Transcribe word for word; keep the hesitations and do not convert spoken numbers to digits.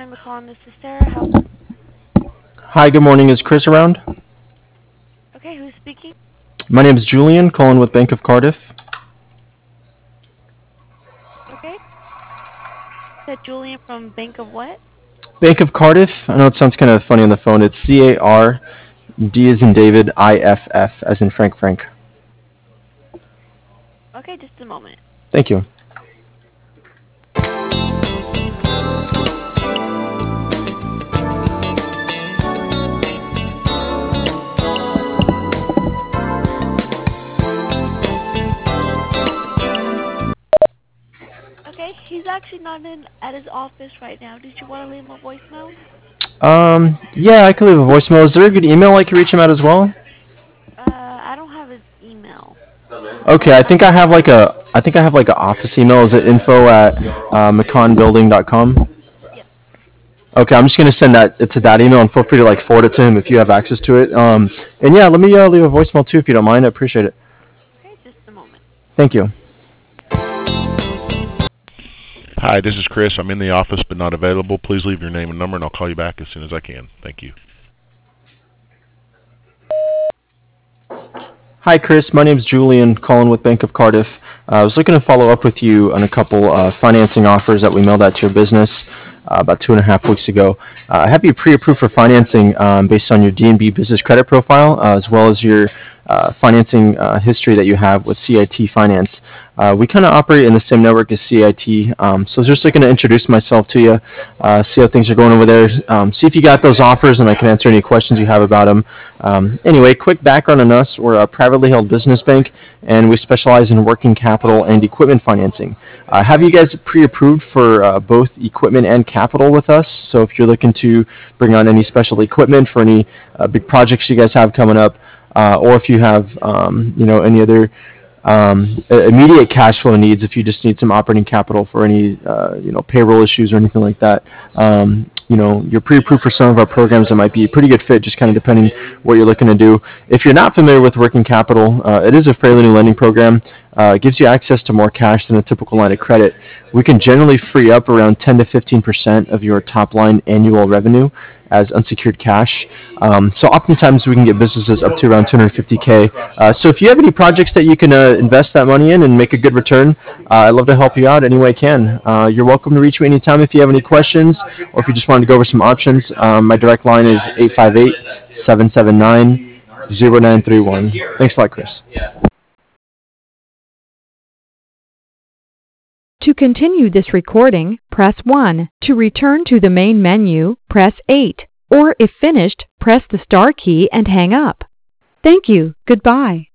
morning, McCall. This is Sarah. How? Hi, good morning. Is Chris around? Okay, who's speaking? My name is Julian, calling with Bank of Cardiff. Okay. Is that Julian from Bank of what? Bank of Cardiff? I know it sounds kind of funny on the phone. It's C A R D as in David, I F F as in Frank Frank. Okay, just a moment. Thank you. Okay, he's actually not in at his office right now. Did you want to leave him a voicemail? Um, yeah, I could leave a voicemail. Is there a good email I can reach him at as well? Uh, I don't have his email. Okay, I think I have like a, I think I have like an office email. Is it info at uh, mcconn building dot com? Yes. Okay, I'm just gonna send that to that email and feel free to like forward it to him if you have access to it. Um, and yeah, let me uh, leave a voicemail too if you don't mind. I appreciate it. Okay, just a moment. Thank you. Hi, this is Chris. I'm in the office but not available. Please leave your name and number and I'll call you back as soon as I can. Thank you. Hi, Chris. My name's Julian, calling with Bank of Cardiff. Uh, I was looking to follow up with you on a couple uh, financing offers that we mailed out to your business uh, about two and a half weeks ago. Uh, I have you pre-approved for financing um, based on your D N B business credit profile, uh, as well as your uh, financing uh, history that you have with C I T Finance. Uh, we kind of operate in the same network as C I T, um, so I was just looking to introduce myself to you, uh, see how things are going over there, um, see if you got those offers, and I can answer any questions you have about them. Um, anyway, quick background on us. We're a privately held business bank, and we specialize in working capital and equipment financing. Uh, have you guys pre-approved for uh, both equipment and capital with us? So if you're looking to bring on any special equipment for any uh, big projects you guys have coming up, uh, or if you have um, you know any other um, immediate cash flow needs, if you just need some operating capital for any uh, you know payroll issues or anything like that. Um, you know, you're pre-approved for some of our programs that might be a pretty good fit, just kind of depending what you're looking to do. If you're not familiar with working capital, uh, it is a fairly new lending program. Uh, it gives you access to more cash than a typical line of credit. We can generally free up around ten to fifteen percent of your top line annual revenue as unsecured cash. Um, so oftentimes we can get businesses up to around two hundred fifty K. Uh, so if you have any projects that you can uh, invest that money in and make a good return, uh, I'd love to help you out any way I can. Uh, you're welcome to reach me anytime if you have any questions or if you just wanted to go over some options. Um, my direct line is eight five eight, seven seven nine, zero nine three one. Thanks a lot, Chris. To continue this recording, press one. To return to the main menu, press eight. Or if finished, press the star key and hang up. Thank you. Goodbye.